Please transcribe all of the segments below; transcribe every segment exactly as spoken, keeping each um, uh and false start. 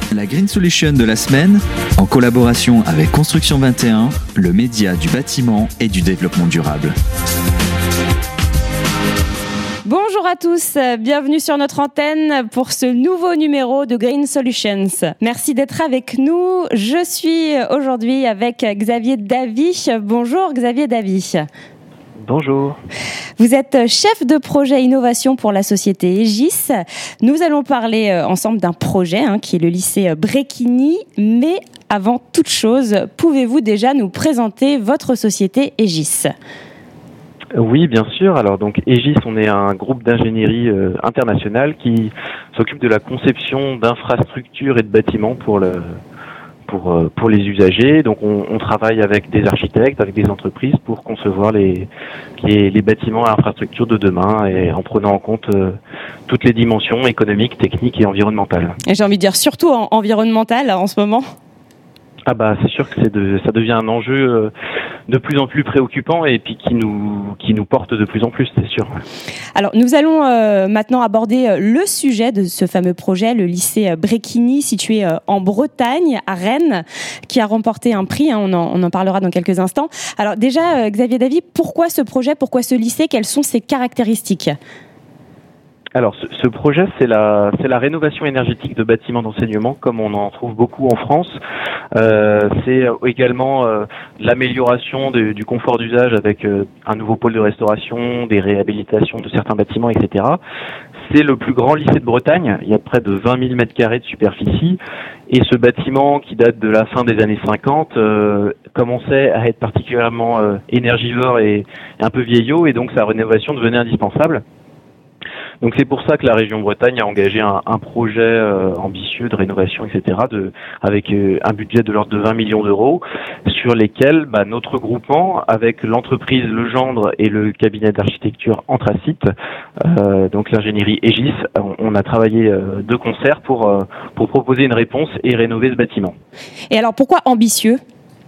La Green Solution de la semaine, en collaboration avec Construction vingt et un, le média du bâtiment et du développement durable. Bonjour à tous, bienvenue sur notre antenne pour ce nouveau numéro de Green Solutions. Merci d'être avec nous. Je suis aujourd'hui avec Xavier Davy. Bonjour Xavier Davy. Bonjour. Vous êtes chef de projet innovation pour la société Egis. Nous allons parler ensemble d'un projet hein, qui est le lycée Bréquigny. Mais avant toute chose, pouvez-vous déjà nous présenter votre société Egis ? Oui, bien sûr. Alors donc Egis, on est un groupe d'ingénierie euh, international qui s'occupe de la conception d'infrastructures et de bâtiments pour le pour euh, pour les usagers. Donc on, on travaille avec des architectes, avec des entreprises pour concevoir les les, les bâtiments et infrastructures de demain et en prenant en compte euh, toutes les dimensions économiques, techniques et environnementales. Et j'ai envie de dire surtout en environnemental en ce moment. Ah bah c'est sûr que c'est de, ça devient un enjeu de plus en plus préoccupant et puis qui nous qui nous porte de plus en plus, c'est sûr. Alors nous allons euh, maintenant aborder le sujet de ce fameux projet, le lycée Bréquigny situé euh, en Bretagne, à Rennes, qui a remporté un prix. Hein, on, en, on en parlera dans quelques instants. Alors déjà, euh, Xavier Davy, pourquoi ce projet, pourquoi ce lycée, quelles sont ses caractéristiques ? Alors, ce, ce projet, c'est la, c'est la rénovation énergétique de bâtiments d'enseignement, comme on en trouve beaucoup en France. Euh, c'est également euh, l'amélioration de, du confort d'usage avec euh, un nouveau pôle de restauration, des réhabilitations de certains bâtiments, et cetera. C'est le plus grand lycée de Bretagne. Il y a près de vingt mille mètres carrés de superficie. Et ce bâtiment, qui date de la fin des années cinquante, euh, commençait à être particulièrement euh, énergivore et, et un peu vieillot. Et donc, sa rénovation devenait indispensable. Donc c'est pour ça que la région Bretagne a engagé un, un projet euh, ambitieux de rénovation, et cetera, de, avec euh, un budget de l'ordre de vingt millions d'euros, sur lesquels bah, notre groupement, avec l'entreprise Legendre et le cabinet d'architecture Anthracite, euh, donc l'ingénierie Egis, on, on a travaillé euh, de concert pour, euh, pour proposer une réponse et rénover ce bâtiment. Et alors pourquoi ambitieux ?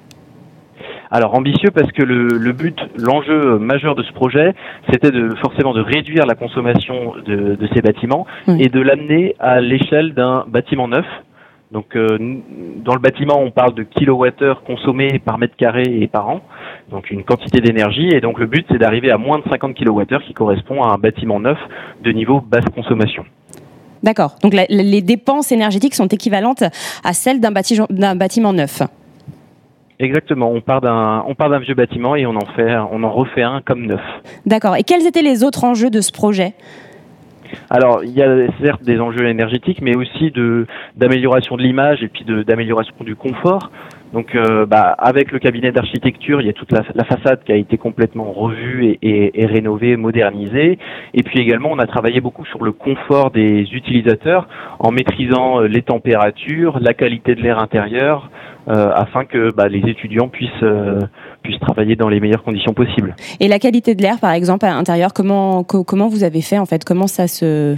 Alors ambitieux parce que le, le but, l'enjeu majeur de ce projet, c'était de forcément de réduire la consommation de, de ces bâtiments mmh. et de l'amener à l'échelle d'un bâtiment neuf. Donc euh, dans le bâtiment, on parle de kilowattheures consommés par mètre carré et par an, donc une quantité d'énergie. Et donc le but, c'est d'arriver à moins de cinquante kilowattheures, qui correspond à un bâtiment neuf de niveau basse consommation. D'accord. Donc la, les dépenses énergétiques sont équivalentes à celles d'un, bâti, d'un bâtiment neuf. Exactement, on part d'un on part d'un vieux bâtiment et on en fait on en refait un comme neuf. D'accord. Et quels étaient les autres enjeux de ce projet ? Alors, il y a certes des enjeux énergétiques, mais aussi de d'amélioration de l'image et puis de d'amélioration du confort. Donc, euh, bah, avec le cabinet d'architecture, il y a toute la, la façade qui a été complètement revue et, et, et rénovée, modernisée. Et puis également, on a travaillé beaucoup sur le confort des utilisateurs en maîtrisant les températures, la qualité de l'air intérieur, euh, afin que bah, les étudiants puissent euh, puissent travailler dans les meilleures conditions possibles. Et la qualité de l'air, par exemple, à l'intérieur, comment co- comment vous avez fait en fait ? Comment ça se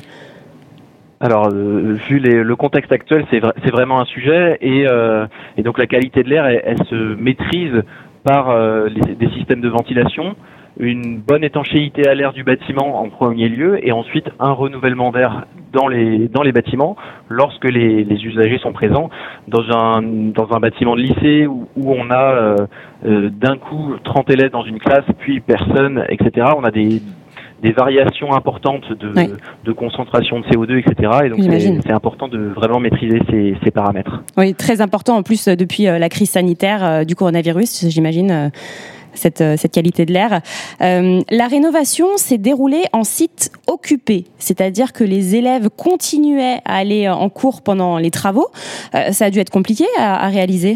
Alors, euh, vu les, le contexte actuel, c'est, vra- c'est vraiment un sujet et, euh, et donc la qualité de l'air, elle, elle se maîtrise par euh, les, des systèmes de ventilation, une bonne étanchéité à l'air du bâtiment en premier lieu et ensuite un renouvellement d'air dans les dans les bâtiments lorsque les, les usagers sont présents dans un dans un bâtiment de lycée où, où on a euh, euh, d'un coup trente élèves dans une classe puis personne, et cetera. On a des des variations importantes de, oui. de concentration de C O deux, et cetera. Et donc c'est, c'est important de vraiment maîtriser ces, ces paramètres. Oui, très important en plus depuis la crise sanitaire du coronavirus, j'imagine, cette, cette qualité de l'air. Euh, la rénovation s'est déroulée en site occupé, c'est-à-dire que les élèves continuaient à aller en cours pendant les travaux. Euh, ça a dû être compliqué à, à réaliser.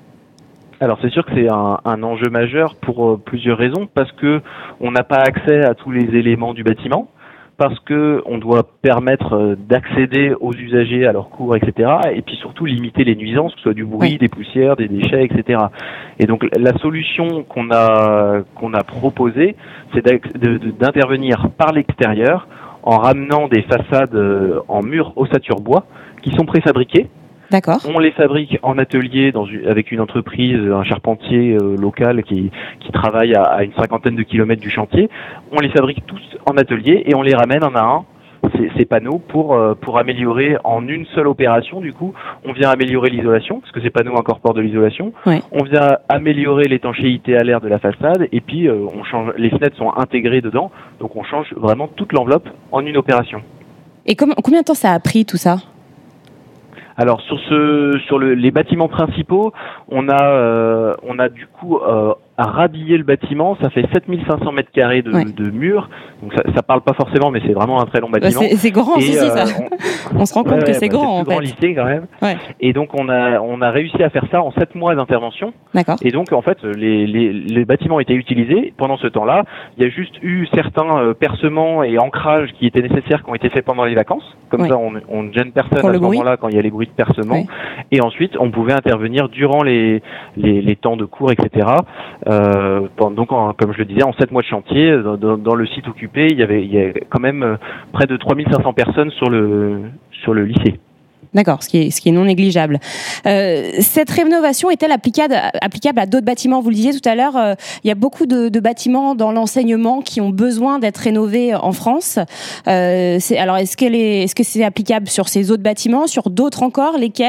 Alors c'est sûr que c'est un, un enjeu majeur pour euh, plusieurs raisons, parce que on n'a pas accès à tous les éléments du bâtiment, parce que on doit permettre euh, d'accéder aux usagers à leurs cours, et cetera. Et puis surtout limiter les nuisances, que ce soit du bruit, oui. des poussières, des déchets, et cetera. Et donc la solution qu'on a qu'on a proposée, c'est de, de, d'intervenir par l'extérieur en ramenant des façades en murs ossature bois qui sont préfabriquées. D'accord. On les fabrique en atelier dans une, avec une entreprise, un charpentier euh, local qui, qui travaille à, à une cinquantaine de kilomètres du chantier. On les fabrique tous en atelier et on les ramène un à un. ces, ces panneaux pour euh, pour améliorer en une seule opération. Du coup, on vient améliorer l'isolation parce que ces panneaux incorporent de l'isolation. Ouais. On vient améliorer l'étanchéité à l'air de la façade et puis euh, on change. Les fenêtres sont intégrées dedans, donc on change vraiment toute l'enveloppe en une opération. Et com- combien de temps ça a pris tout ça ? Alors sur ce sur le, les bâtiments principaux, on a euh, on a du coup euh, à rhabiller le bâtiment, ça fait sept mille cinq cents mètres carrés de, ouais. de murs, donc ça, ça parle pas forcément, mais c'est vraiment un très long bâtiment. C'est, c'est grand, et, si, euh, si, ça. On, on se rend compte ouais, que c'est bah, grand, c'est en fait. C'est le plus grand lycée quand même. Ouais. Et donc on a on a réussi à faire ça en sept mois d'intervention. D'accord. Et donc en fait les les, les bâtiments étaient utilisés pendant ce temps-là. Il y a juste eu certains euh, percements et ancrages qui étaient nécessaires, qui ont été faits pendant les vacances. Comme ouais. ça, on on ne gêne personne Pour à ce bruit. moment-là quand il y a les bruits de percement. Ouais. Et ensuite, on pouvait intervenir durant les les, les temps de cours, et cetera. Euh, donc, en, comme je le disais, en sept mois de chantier, dans, dans le site occupé, il y avait, il y avait quand même près de trois mille cinq cents personnes sur le sur le lycée. D'accord, ce qui est, ce qui est non négligeable. Euh, cette rénovation est-elle applicable, applicable à d'autres bâtiments ? Vous le disiez tout à l'heure, euh, il y a beaucoup de, de bâtiments dans l'enseignement qui ont besoin d'être rénovés en France. Euh, c'est, alors, est-ce, qu'elle est, est-ce que c'est applicable sur ces autres bâtiments, sur d'autres encore ? Lesquels ?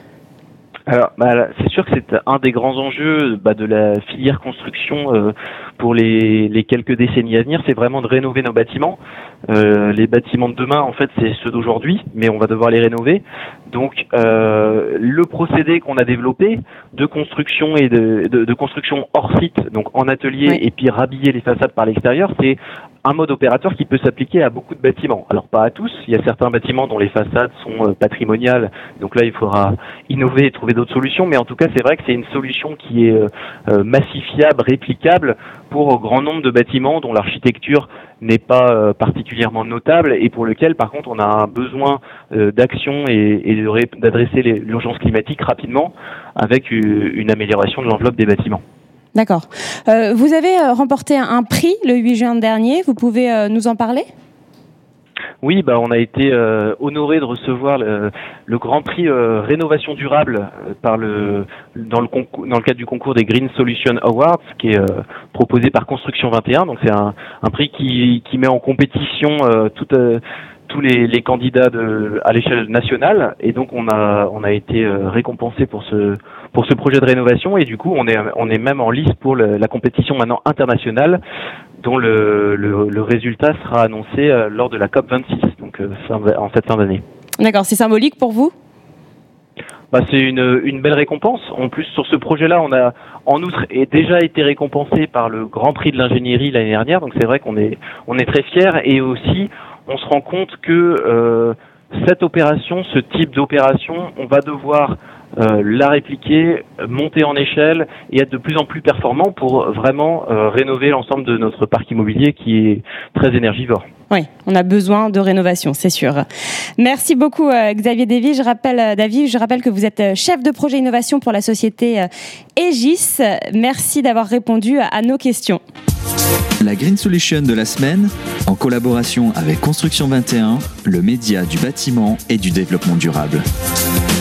Alors, bah, c'est sûr que c'est un des grands enjeux bah, de la filière construction euh, pour les, les quelques décennies à venir, c'est vraiment de rénover nos bâtiments. Euh, les bâtiments de demain, en fait, c'est ceux d'aujourd'hui, mais on va devoir les rénover. Donc, euh, le procédé qu'on a développé de construction et de, de, de construction hors site, donc en atelier, oui. et puis rhabiller les façades par l'extérieur, c'est un mode opérateur qui peut s'appliquer à beaucoup de bâtiments. Alors pas à tous, il y a certains bâtiments dont les façades sont euh, patrimoniales, donc là il faudra innover et trouver d'autres solutions, mais en tout cas c'est vrai que c'est une solution qui est euh, euh, massifiable, réplicable pour un grand nombre de bâtiments dont l'architecture n'est pas euh, particulièrement notable et pour lequel par contre on a un besoin euh, d'action et, et de ré- d'adresser les, l'urgence climatique rapidement avec une, une amélioration de l'enveloppe des bâtiments. D'accord. Euh, vous avez remporté un prix le huit juin dernier. Vous pouvez euh, nous en parler ? Oui, bah on a été euh, honoré de recevoir le, le Grand Prix euh, Rénovation durable euh, par le dans le concours, dans le cadre du concours des Green Solution Awards, qui est euh, proposé par Construction vingt et un. Donc c'est un, un prix qui, qui met en compétition euh, toute euh, tous les, les candidats de, à l'échelle nationale, et donc on a on a été euh, récompensé pour ce pour ce projet de rénovation, et du coup on est on est même en lice pour le, la compétition maintenant internationale, dont le, le, le résultat sera annoncé euh, lors de la COP vingt-six, donc euh, fin, en cette fin d'année. D'accord, c'est symbolique pour vous ? Bah, c'est une, une belle récompense. En plus, sur ce projet-là, on a en outre et déjà été récompensé par le Grand Prix de l'ingénierie l'année dernière, donc c'est vrai qu'on est on est très fiers, et aussi on se rend compte que euh, cette opération, ce type d'opération, on va devoir euh, la répliquer, monter en échelle et être de plus en plus performant pour vraiment euh, rénover l'ensemble de notre parc immobilier qui est très énergivore. Oui, on a besoin de rénovation, c'est sûr. Merci beaucoup euh, Xavier Davy. Je rappelle, euh, Davy, je rappelle que vous êtes chef de projet innovation pour la société euh, Aegis. Merci d'avoir répondu à, à nos questions. La Green Solution de la semaine, en collaboration avec Construction vingt et un, le média du bâtiment et du développement durable.